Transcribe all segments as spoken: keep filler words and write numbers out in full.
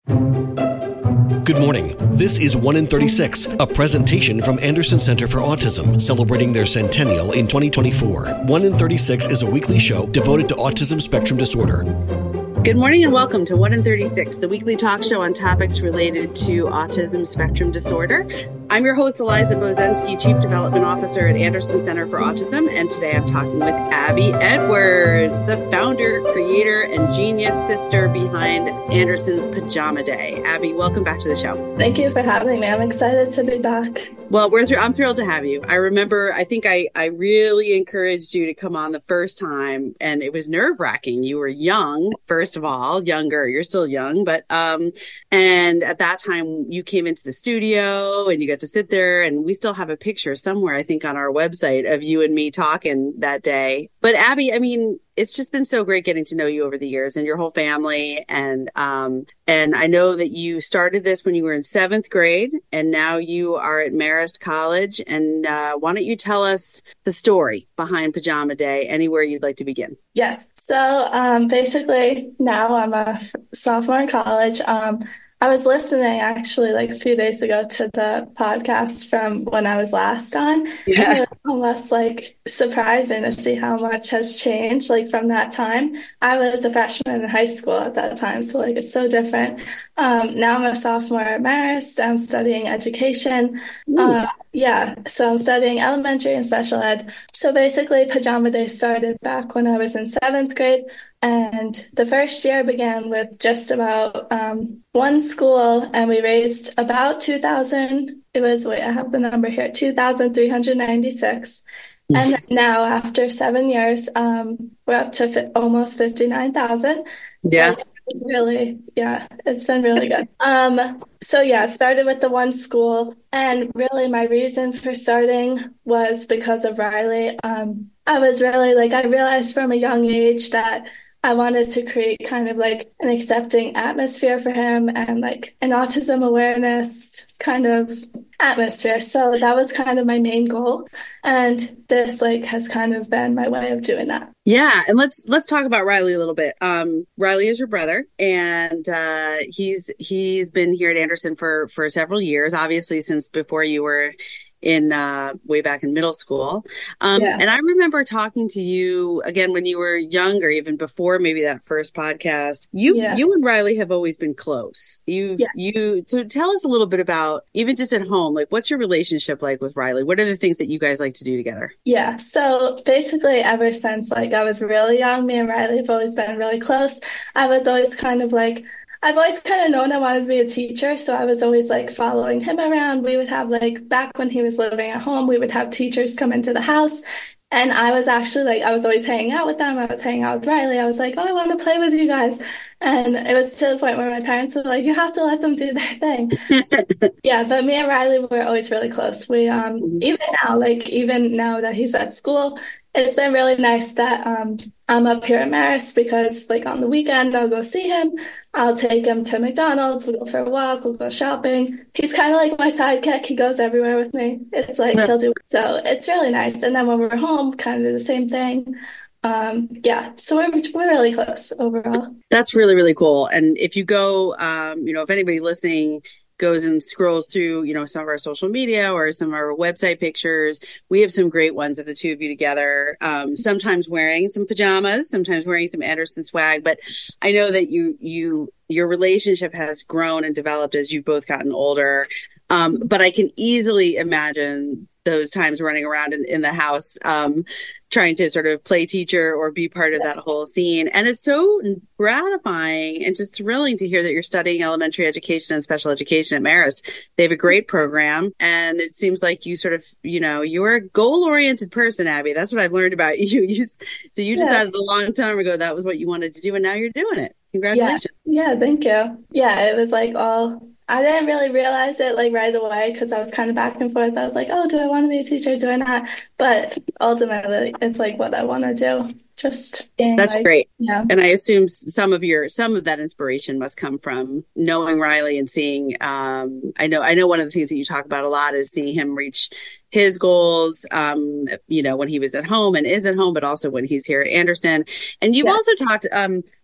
Good morning. This is one in thirty-six, a presentation from Anderson Center for Autism, celebrating their centennial in twenty twenty-four. one in thirty-six is a weekly show devoted to autism spectrum disorder. Good morning and welcome to one in thirty-six, the weekly talk show on topics related to autism spectrum disorder. I'm your host, Eliza Bozensky, Chief Development Officer at Anderson Center for Autism, and today I'm talking with Abby Edwards, the founder, creator, and genius sister behind Anderson's Pajama Day. Abby, welcome back to the show. Thank you for having me. I'm excited to be back. Well, we're th- I'm thrilled to have you. I remember, I think I, I really encouraged you to come on the first time, and it was nerve-wracking. You were young, first of all, younger. You're still young, but um, and at that time, you came into the studio, and you got to sit there, and we still have a picture somewhere, I think, on our website of you and me talking that day. But Abby, I mean, it's just been so great getting to know you over the years and your whole family. And um, and I know that you started this when you were in seventh grade, and now you are at Marist College. And uh, why don't you tell us the story behind Pajama Day, anywhere you'd like to begin? Yes. So um, basically, now I'm a f- sophomore in college. Um, I was listening actually like a few days ago to the podcast from when I was last on. Yeah. And it was almost like surprising to see how much has changed like from that time. I was a freshman in high school at that time, so like it's so different. Um, now I'm a sophomore at Marist. I'm studying education. Uh, yeah, so I'm studying elementary and special ed. So basically, Pajama Day started back when I was in seventh grade. And the first year began with just about um, one school, and we raised about two thousand. It was, wait, I have the number here, two thousand three hundred ninety-six. Mm-hmm. And now, after seven years, um, we're up to fi- almost fifty-nine thousand. Yeah. It's really, yeah, it's been really good. Um, so yeah, it started with the one school, and really my reason for starting was because of Riley. Um, I was really like, I realized from a young age that I wanted to create kind of like an accepting atmosphere for him and like an autism awareness kind of atmosphere. So that was kind of my main goal. And this like has kind of been my way of doing that. Yeah. And let's, let's talk about Riley a little bit. Um, Riley is your brother, and, uh, he's, he's been here at Anderson for, for several years, obviously since before you were in uh way back in middle school. Um yeah. And I remember talking to you again when you were younger, even before maybe that first podcast. You yeah. you and Riley have always been close. You yeah. you so tell us a little bit about, even just at home, like what's your relationship like with Riley? What are the things that you guys like to do together? Yeah. So basically ever since like I was really young, me and Riley have always been really close. I was always kind of like I've always kind of known I wanted to be a teacher, so I was always like following him around. We would have like, back when he was living at home, we would have teachers come into the house, and I was actually like, I was always hanging out with them. I was hanging out with Riley. I was like, oh, I want to play with you guys. And it was to the point where my parents were like, you have to let them do their thing. Yeah, but me and Riley were always really close. We, um, even now, like even now that he's at school, it's been really nice that um, I'm up here at Marist, because like on the weekend, I'll go see him. I'll take him to McDonald's. We'll go for a walk. We'll go shopping. He's kind of like my sidekick. He goes everywhere with me. It's like, yeah. he'll do it. So it's really nice. And then when we're home, kind of do the same thing. Um, yeah, so we're, we're really close overall. That's really, really cool. And if you go, um, you know, if anybody listening goes and scrolls through, you know, some of our social media or some of our website pictures, we have some great ones of the two of you together, um, sometimes wearing some pajamas, sometimes wearing some Anderson swag. But I know that you, you, your relationship has grown and developed as you've both gotten older. Um, but I can easily imagine those times running around in, in the house, um, trying to sort of play teacher or be part of that whole scene. And it's so gratifying and just thrilling to hear that you're studying elementary education and special education at Marist. They have a great program, and it seems like you sort of, you know, you're a goal-oriented person, Abby. That's what I've learned about you. you so you decided yeah. a long time ago that was what you wanted to do, and now you're doing it. Congratulations. Yeah, yeah, thank you. Yeah, it was like all... I didn't really realize it like right away, because I was kind of back and forth. I was like, oh, do I want to be a teacher? Do I not? But ultimately, it's like what I want to do. Just being That's like, great. Yeah. And I assume some of your some of that inspiration must come from knowing Riley and seeing um I know I know one of the things that you talk about a lot is seeing him reach his goals, um, you know, when he was at home and is at home, but also when he's here at Anderson. And you've yeah. also talked um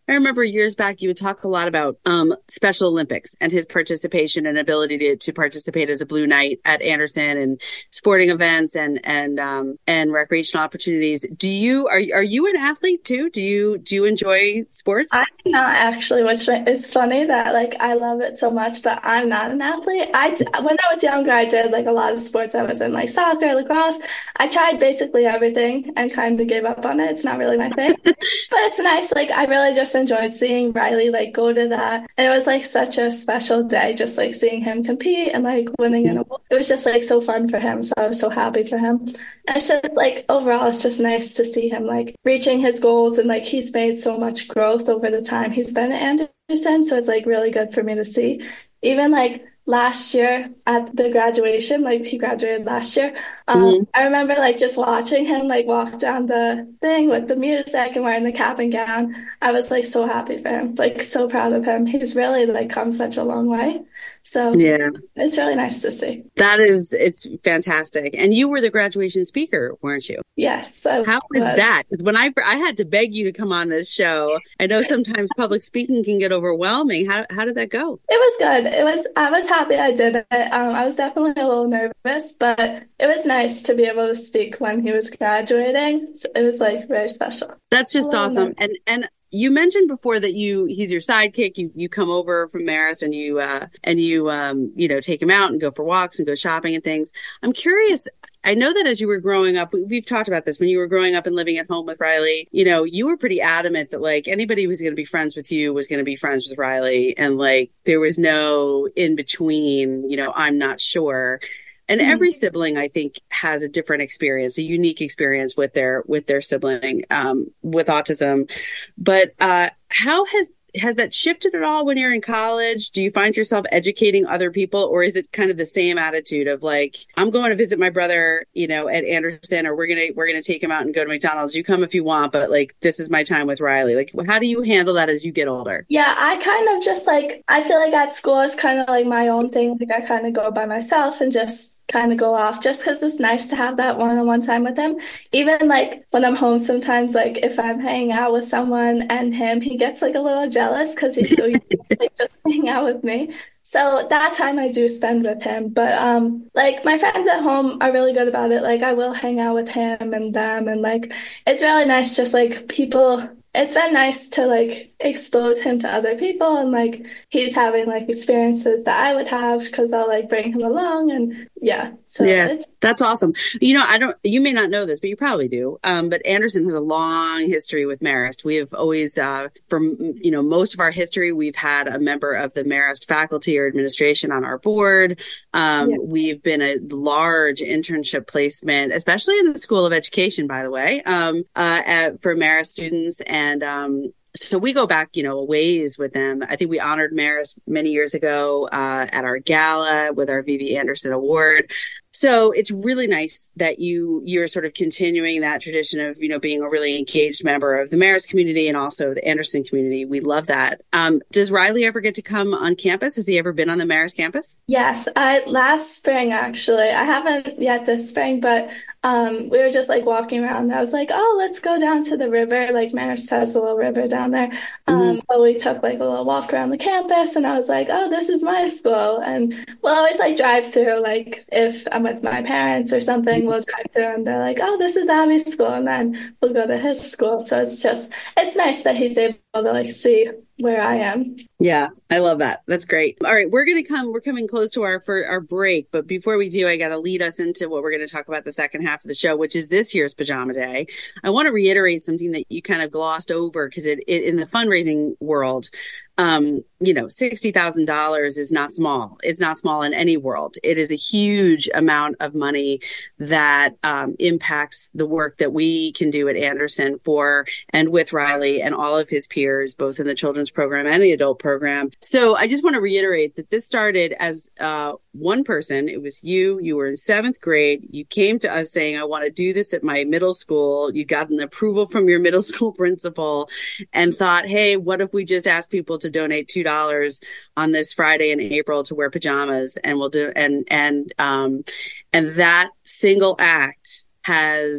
I remember years back, you would talk a lot about um, Special Olympics and his participation and ability to, to participate as a Blue Knight at Anderson and sporting events and and um, and recreational opportunities. Do you are are you an athlete too? Do you do you enjoy sports? I'm not actually, which is funny that like I love it so much, but I'm not an athlete. I d- when I was younger, I did like a lot of sports. I was in like soccer, lacrosse. I tried basically everything and kind of gave up on it. It's not really my thing, but it's nice. Like I really just enjoyed seeing Riley like go to that, and it was like such a special day, just like seeing him compete and like winning an award. It was just like so fun for him. So I was so happy for him. And it's just like overall, it's just nice to see him like reaching his goals, and like he's made so much growth over the time he's been at Anderson. So it's like really good for me to see. Even like last year at the graduation, like he graduated last year. Um, mm-hmm. I remember like just watching him like walk down the thing with the music and wearing the cap and gown. I was like so happy for him, like so proud of him. He's really like come such a long way. So yeah, it's really nice to see. That is, it's fantastic. And you were the graduation speaker, weren't you? Yes. I How was, was that? Because when I I had to beg you to come on this show, I know sometimes public speaking can get overwhelming. How how did that go? It was good. It was. I was happy I did it. Um, I was definitely a little nervous, but it was nice to be able to speak when he was graduating. So it was like very special. That's just awesome. Nervous. And and. You mentioned before that you he's your sidekick. You you come over from Marist and you uh, and you um, you know take him out and go for walks and go shopping and things. I'm curious. I know that as you were growing up, we've talked about this when you were growing up and living at home with Riley. You know, you were pretty adamant that like anybody who was going to be friends with you was going to be friends with Riley, and like there was no in between. You know, I'm not sure. And every sibling, I think, has a different experience, a unique experience with their with their sibling um, with autism. But uh, how has has that shifted at all when you're in college? Do you find yourself educating other people, or is it kind of the same attitude of like, I'm going to visit my brother, you know, at Anderson, or we're gonna we're gonna take him out and go to McDonald's. You come if you want, but like this is my time with Riley. Like, how do you handle that as you get older? Yeah, I kind of just like I feel like at school is kind of like my own thing. Like I kind of go by myself and just kind of go off, just because it's nice to have that one-on-one time with him. Even like when I'm home, sometimes like if I'm hanging out with someone and him, he gets like a little jealous because he's so used to like just hang out with me. So that time I do spend with him. But um like my friends at home are really good about it. Like I will hang out with him and them, and like it's really nice just like people. It's been nice to like expose him to other people, and like he's having like experiences that I would have because I'll like bring him along, and yeah. So yeah, it's- that's awesome. You know, I don't, you may not know this, but you probably do. Um, but Anderson has a long history with Marist. We have always, uh, from, you know, most of our history, we've had a member of the Marist faculty or administration on our board. Um, yeah. We've been a large internship placement, especially in the School of Education, by the way, um, uh, at, for Marist students. And, um, So we go back, you know, a ways with them. I think we honored Marist many years ago uh, at our gala with our V V Anderson Award. So it's really nice that you, you're sort of continuing that tradition of, you know, being a really engaged member of the Marist community and also the Anderson community. We love that. Um, does Riley ever get to come on campus? Has he ever been on the Marist campus? Yes, I, last spring, actually. I haven't yet this spring, but um, we were just like walking around and I was like, oh, let's go down to the river. Like Marist has a little river down there. Um, mm-hmm. But we took like a little walk around the campus and I was like, oh, this is my school. And we'll always like drive through, like if I'm with my parents or something, we'll drive through and they're like, oh, this is Abby's school. And then we'll go to his school. So it's just, it's nice that he's able to like see where I am. Yeah, I love that. That's great. All right, we're going to come, we're coming close to our, for our break. But before we do, I got to lead us into what we're going to talk about the second half of the show, which is this year's Pajama Day. I want to reiterate something that you kind of glossed over because it, it in the fundraising world, um, you know, sixty thousand dollars is not small. It's not small in any world. It is a huge amount of money that um, impacts the work that we can do at Anderson for and with Riley and all of his peers, both in the children's program and the adult program. So I just want to reiterate that this started as uh, one person. It was you. You were in seventh grade. You came to us saying, I want to do this at my middle school. You got an approval from your middle school principal and thought, hey, what if we just ask people to donate two dollars on this Friday in April to wear pajamas, and we'll do and and um and that single act has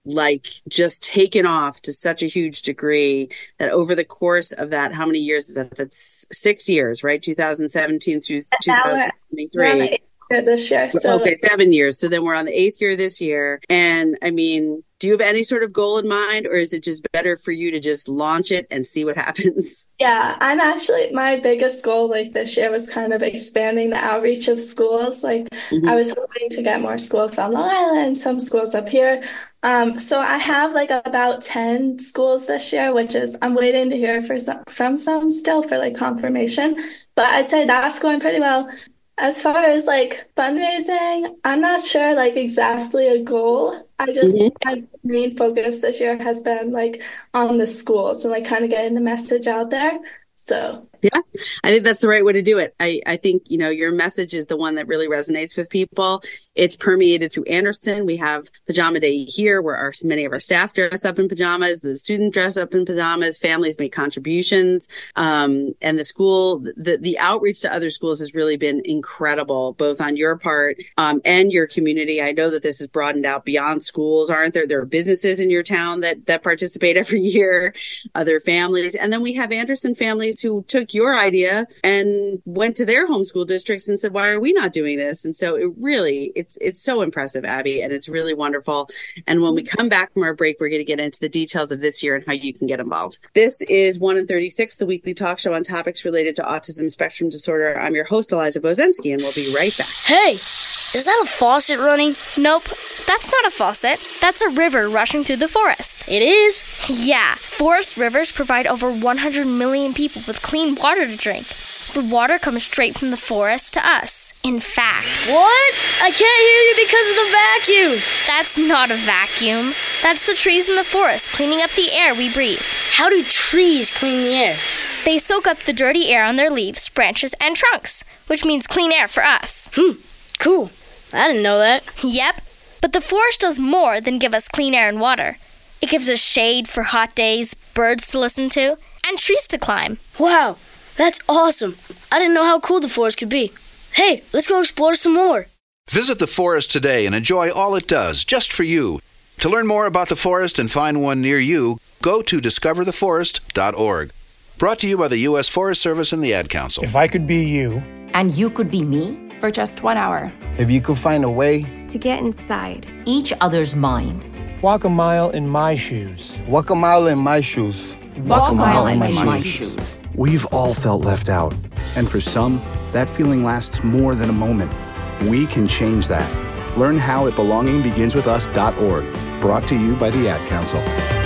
like just taken off to such a huge degree that over the course of that, how many years is that? That's six years, right? two thousand seventeen through two thousand twenty-three. This year. So okay, seven years. So then we're on the eighth year this year. And I mean, do you have any sort of goal in mind, or is it just better for you to just launch it and see what happens? Yeah, I'm actually, my biggest goal like this year was kind of expanding the outreach of schools. Like mm-hmm. I was hoping to get more schools on Long Island, some schools up here. Um, so I have like about ten schools this year, which is, I'm waiting to hear for some, from some still for like confirmation, but I'd say that's going pretty well. As far as like fundraising, I'm not sure like exactly a goal. I just, mm-hmm. my main focus this year has been like on the schools and like kind of getting the message out there. So yeah, I think that's the right way to do it. I, I think, you know, your message is the one that really resonates with people. It's permeated through Anderson. We have Pajama Day here where our, many of our staff dress up in pajamas. The students dress up in pajamas. Families make contributions. Um, and the school, the, the outreach to other schools has really been incredible, both on your part um, and your community. I know that this has broadened out beyond schools, aren't there? There are businesses in your town that, that participate every year, other families. And then we have Anderson families who took your idea and went to their homeschool districts and said, why are we not doing this? And so it really, it's it's so impressive, Abby, and it's really wonderful. And when we come back from our break, we're going to get into the details of this year and how you can get involved. This is one in thirty-six, the weekly talk show on topics related to autism spectrum disorder. I'm your host, Eliza Bozensky, and we'll be right back. Hey, is that a faucet running? Nope, that's not a faucet. That's a river rushing through the forest. It is? Yeah, forest rivers provide over one hundred million people with clean water to drink. The water comes straight from the forest to us. In fact... What? I can't hear you because of the vacuum. That's not a vacuum. That's the trees in the forest cleaning up the air we breathe. How do trees clean the air? They soak up the dirty air on their leaves, branches, and trunks, which means clean air for us. Hmm, cool. I didn't know that. Yep, but the forest does more than give us clean air and water. It gives us shade for hot days, birds to listen to, and trees to climb. Wow, that's awesome. I didn't know how cool the forest could be. Hey, let's go explore some more. Visit the forest today and enjoy all it does, just for you. To learn more about the forest and find one near you, go to discover the forest dot org. Brought to you by the U S Forest Service and the Ad Council. If I could be you. And you could be me. For just one hour. If you could find a way. To get inside. Each other's mind. Walk a mile in my shoes. Walk a mile in my shoes. Walk, Walk a mile, mile in, in my, my shoes. shoes. We've all felt left out. And for some, that feeling lasts more than a moment. We can change that. Learn how at belonging begins with us dot org. Brought to you by the Ad Council.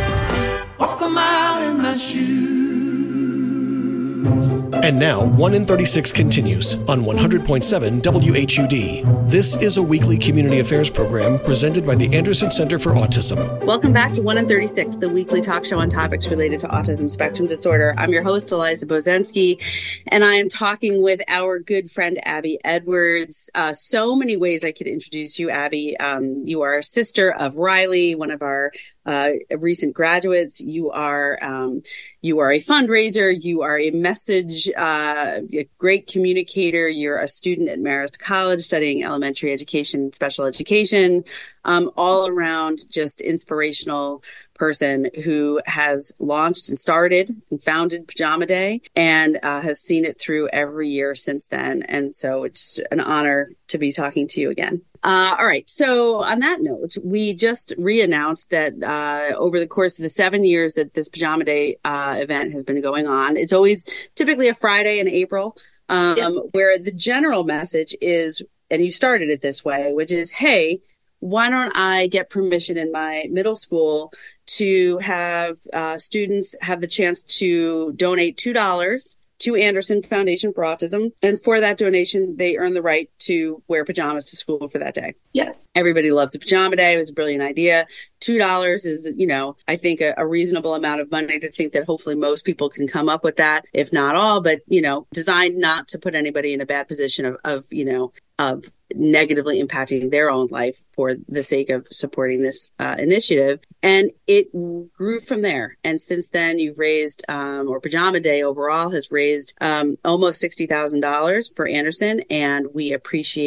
Walk a mile in my shoes. And now, one in thirty-six continues on one hundred point seven W H U D. This is a weekly community affairs program presented by the Anderson Center for Autism. Welcome back to one in thirty-six, the weekly talk show on topics related to autism spectrum disorder. I'm your host, Eliza Bozensky, and I am talking with our good friend, Abby Edwards. Uh, so many ways I could introduce you, Abby. Um, you are a sister of Riley, one of our uh, recent graduates. You are um, you are a fundraiser. You are a message, uh, a great communicator. You're a student at Marist College studying elementary education, special education, um, all around just inspirational person who has launched and started and founded Pajama Day and uh, has seen it through every year since then. And so it's an honor to be talking to you again. Uh, all right. So on that note, we just re-announced that uh, over the course of the seven years that this Pajama Day uh, event has been going on, it's always typically a Friday in April, um, yeah. where the general message is, and you started it this way, which is, hey, why don't I get permission in my middle school to have uh, students have the chance to donate two dollars to Anderson Foundation for Autism. And for that donation, they earn the right to wear pajamas to school for that day. Yes. Everybody loves a pajama day. It was a brilliant idea. two dollars is, you know, I think a, a reasonable amount of money to think that hopefully most people can come up with that, if not all, but, you know, designed not to put anybody in a bad position of, of you know, of negatively impacting their own life for the sake of supporting this uh, initiative. And it grew from there. And since then, you've raised, um, or Pajama Day overall has raised um, almost sixty thousand dollars for Anderson, and we appreciate it.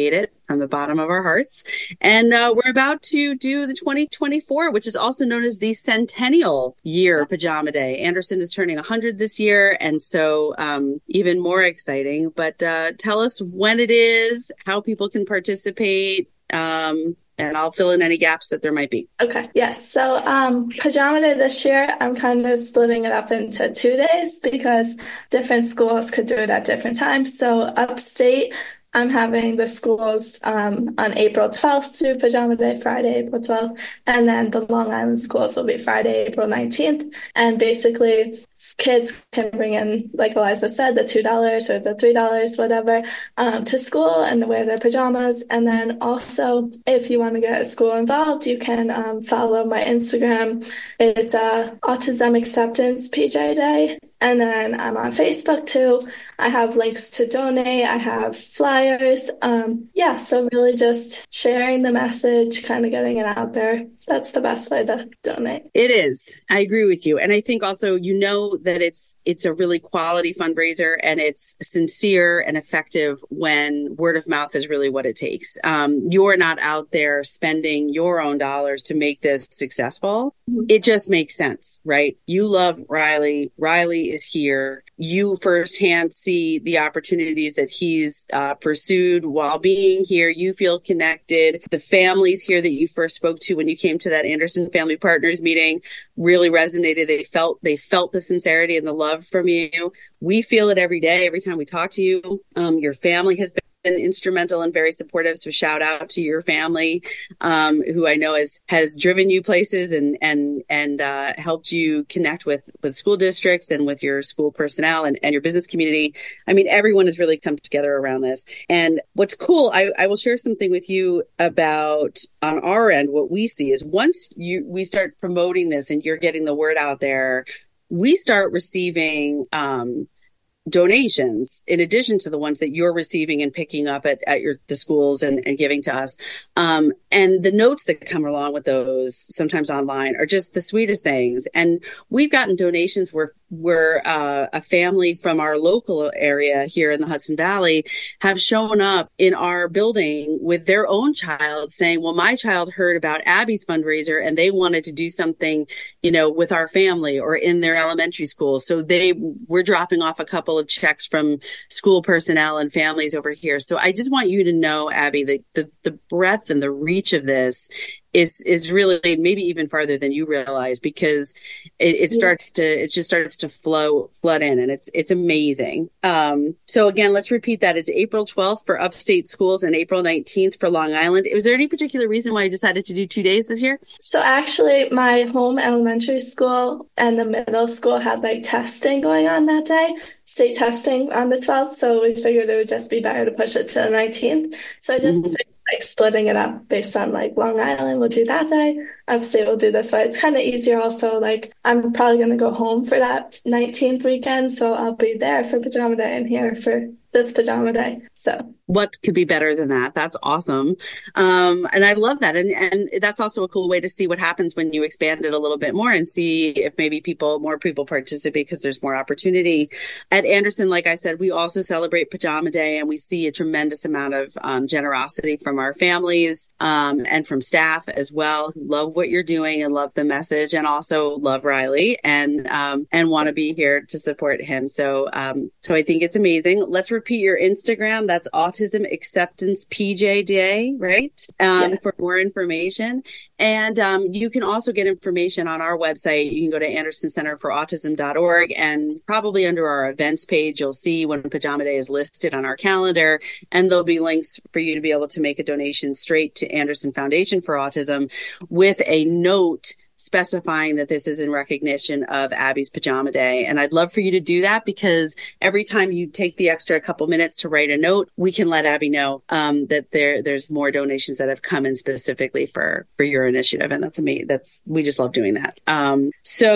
from the bottom of our hearts. And uh, we're about to do the twenty twenty-four, which is also known as the Centennial Year Pajama Day. Anderson is turning one hundred this year, and so um, even more exciting. But uh, tell us when it is, how people can participate, um, and I'll fill in any gaps that there might be. Okay. Yes. So um, Pajama Day this year, I'm kind of splitting it up into two days because different schools could do it at different times. So upstate, I'm having the schools um, on April twelfth do Pajama Day, Friday, April twelfth, and then the Long Island schools will be Friday, April nineteenth. And basically, kids can bring in, like Eliza said, the two dollars or the three dollars, whatever, um, to school and wear their pajamas. And then also, if you want to get school involved, you can um, follow my Instagram. It's uh, Autism Acceptance P J Day. And then I'm on Facebook too. I have links to donate. I have flyers. Um, yeah, so really just sharing the message, kind of getting it out there. That's the best way to donate. It is. I agree with you. And I think also, you know, that it's it's a really quality fundraiser and it's sincere and effective when word of mouth is really what it takes. Um, you're not out there spending your own dollars to make this successful. Mm-hmm. It just makes sense, right? You love Riley. Riley is here. You firsthand see the opportunities that he's uh, pursued while being here. You feel connected. The families here that you first spoke to when you came to that Anderson Family Partners meeting really resonated. They felt they felt the sincerity and the love from you. We feel it every day, every time we talk to you. Um, your family has been instrumental and very supportive. So shout out to your family, um, who I know has has driven you places and and and uh, helped you connect with with school districts and with your school personnel and, and your business community. I mean, everyone has really come together around this. And what's cool, I, I will share something with you about on our end. What we see is once you we start promoting this and you're getting the word out there, we start receiving um, donations in addition to the ones that you're receiving and picking up at, at your the schools and, and giving to us. Um, and the notes that come along with those, sometimes online, are just the sweetest things. And we've gotten donations where where uh, a family from our local area here in the Hudson Valley have shown up in our building with their own child saying, well, my child heard about Abby's fundraiser and they wanted to do something, you know, with our family or in their elementary school. So they were dropping off a couple of checks from school personnel and families over here. So I just want you to know, Abby, that the, the breadth and the reach of this is is really maybe even farther than you realize, because it, it starts to it just starts to flow flood in, and it's it's amazing. Um, so again, let's repeat that. It's April twelfth for upstate schools and April nineteenth for Long Island. Was there any particular reason why you decided to do two days this year? So actually, my home elementary school and the middle school had like testing going on that day, state testing on the twelfth. So we figured it would just be better to push it to the nineteenth. So I just mm-hmm. figured, like splitting it up based on like Long Island we'll do that day, upstate we'll do this way. It's kind of easier. Also, like I'm probably going to go home for that nineteenth weekend, so I'll be there for Pajama Day and here for this Pajama Day. So what could be better than that? That's awesome. Um, and I love that. And, and that's also a cool way to see what happens when you expand it a little bit more and see if maybe people, more people participate because there's more opportunity. At Anderson, like I said, we also celebrate Pajama Day, and we see a tremendous amount of um, generosity from our families um, and from staff as well, who love what you're doing and love the message, and also love Riley and um, and want to be here to support him. So, um, so I think it's amazing. Let's repeat your Instagram. That's Autism Acceptance P J Day, right? Um, yeah. For more information. And um, you can also get information on our website. You can go to anderson center for autism dot org, and probably under our events page, you'll see when Pajama Day is listed on our calendar, and there'll be links for you to be able to make a donation straight to Anderson Foundation for Autism with a note specifying that this is in recognition of Abby's Pajama Day. And I'd love for you to do that, because every time you take the extra couple minutes to write a note, we can let Abby know um, that there there's more donations that have come in specifically for for your initiative. And that's amazing. That's we just love doing that. Um,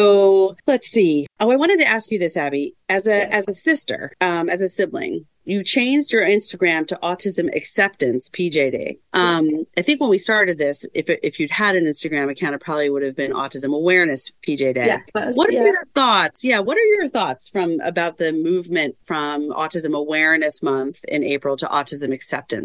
so let's see. Oh, I wanted to ask you this, Abby, as a as a sister, um, as a sibling. You changed your Instagram to Autism Acceptance P J Day. Um, I think when we started this, if if you'd had an Instagram account, it probably would have been Autism Awareness P J Day. Yeah, was, what are yeah. your thoughts? Yeah, what are your thoughts from about the movement from Autism Awareness Month in April to Autism Acceptance?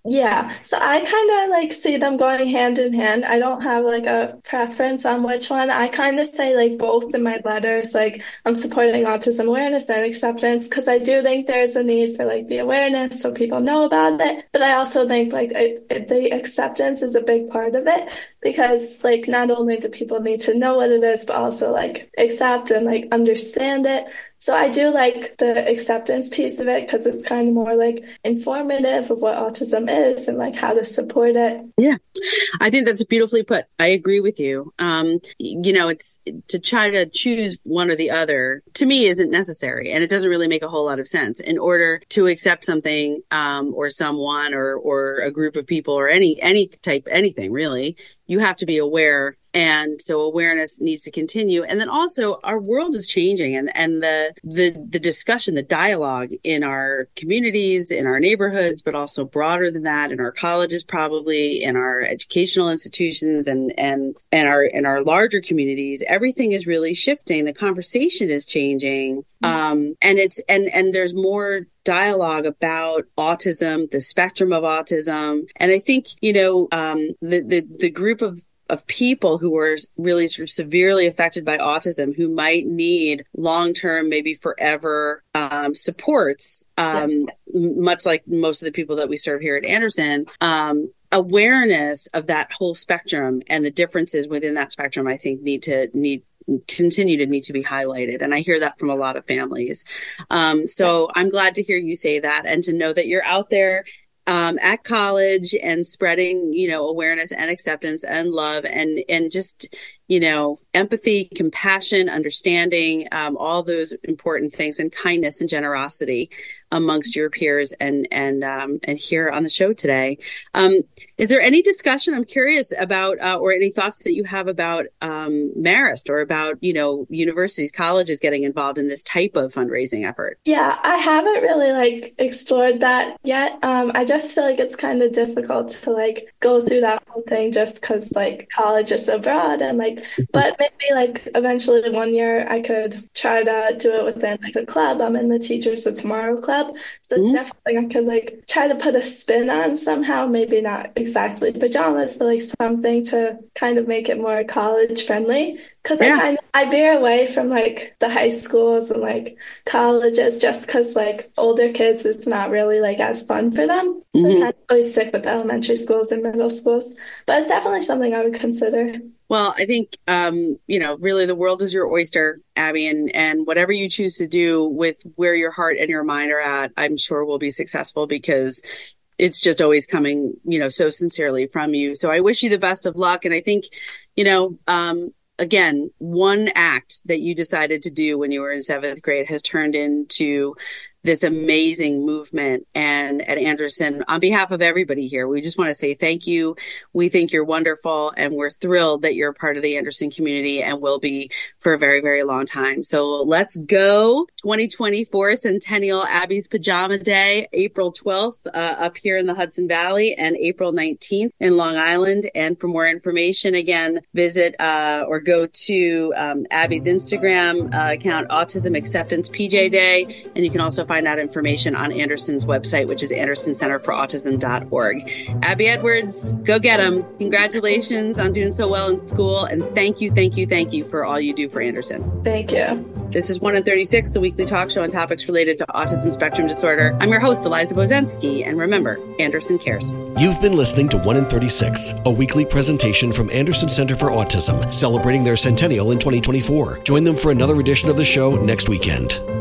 Yeah, so I kind of like see them going hand in hand. I don't have like a preference on which one. I kind of say like both in my letters. Like I'm supporting autism awareness and acceptance because I do think there's a need for like the awareness so people know about it. But I also think like I, the acceptance is a big part of it because like not only do people need to know what it is, but also like accept and like understand it. So I do like the acceptance piece of it because it's kind of more like informative of what autism is and like how to support it. Yeah, I think that's beautifully put. I agree with you. Um, you know, it's to try to choose one or the other to me isn't necessary. And it doesn't really make a whole lot of sense. In order to accept something um, or someone or, or a group of people or any, any type, anything really, you have to be aware. And so awareness needs to continue. And then also our world is changing and, and the, the, the discussion, the dialogue in our communities, in our neighborhoods, but also broader than that, in our colleges, probably in our educational institutions and, and, and our, in our larger communities, everything is really shifting. The conversation is changing. Um, and it's, and, and there's more dialogue about autism, the spectrum of autism. And I think, you know, um, the, the, the group of of people who are really sort of severely affected by autism, who might need long-term, maybe forever um, supports, um, yeah. much like most of the people that we serve here at Anderson, um, awareness of that whole spectrum and the differences within that spectrum, I think need to need continue to need to be highlighted. And I hear that from a lot of families. Um, so I'm glad to hear you say that and to know that you're out there Um, at college and spreading, you know, awareness and acceptance and love and, and just, you know, empathy, compassion, understanding, um, all those important things and kindness and generosity amongst your peers and, and, um, and here on the show today. Um, is there any discussion I'm curious about, uh, or any thoughts that you have about, um, Marist or about, you know, universities, colleges getting involved in this type of fundraising effort? Yeah, I haven't really like explored that yet. Um, I just feel like it's kind of difficult to like go through that whole thing just because like college is so broad and like, but maybe like eventually one year I could try to do it within like a club. I'm in the Teachers of Tomorrow club. So it's mm-hmm. definitely I could like try to put a spin on somehow, maybe not exactly pajamas, but like something to kind of make it more college friendly. Because yeah. I kind of I veer away from like the high schools and like colleges just because like older kids, it's not really like as fun for them. So mm-hmm. I kind of always stick with elementary schools and middle schools. But it's definitely something I would consider. Well, I think, um, you know, really the world is your oyster, Abby, and, and whatever you choose to do with where your heart and your mind are at, I'm sure will be successful because it's just always coming, you know, so sincerely from you. So I wish you the best of luck. And I think, you know, um, again, one act that you decided to do when you were in seventh grade has turned into this amazing movement. And at Anderson, on behalf of everybody here, we just want to say thank you. We think you're wonderful and we're thrilled that you're a part of the Anderson community and will be for a very, very long time. So let's go. twenty twenty-four Centennial Abby's Pajama Day, April twelfth, uh, up here in the Hudson Valley and April nineteenth in Long Island. And for more information, again, visit uh, or go to um, Abby's Instagram uh, account, Autism Acceptance P J Day. And you can also find out information on Anderson's website, which is anderson center for autism dot org. Abby Edwards, go get them. Congratulations on doing so well in school. And thank you, thank you, thank you for all you do for Anderson. Thank you. This is one in thirty-six, the weekly talk show on topics related to autism spectrum disorder. I'm your host, Eliza Bozensky. And remember, Anderson cares. You've been listening to one in thirty-six, a weekly presentation from Anderson Center for Autism, celebrating their centennial in twenty twenty-four. Join them for another edition of the show next weekend.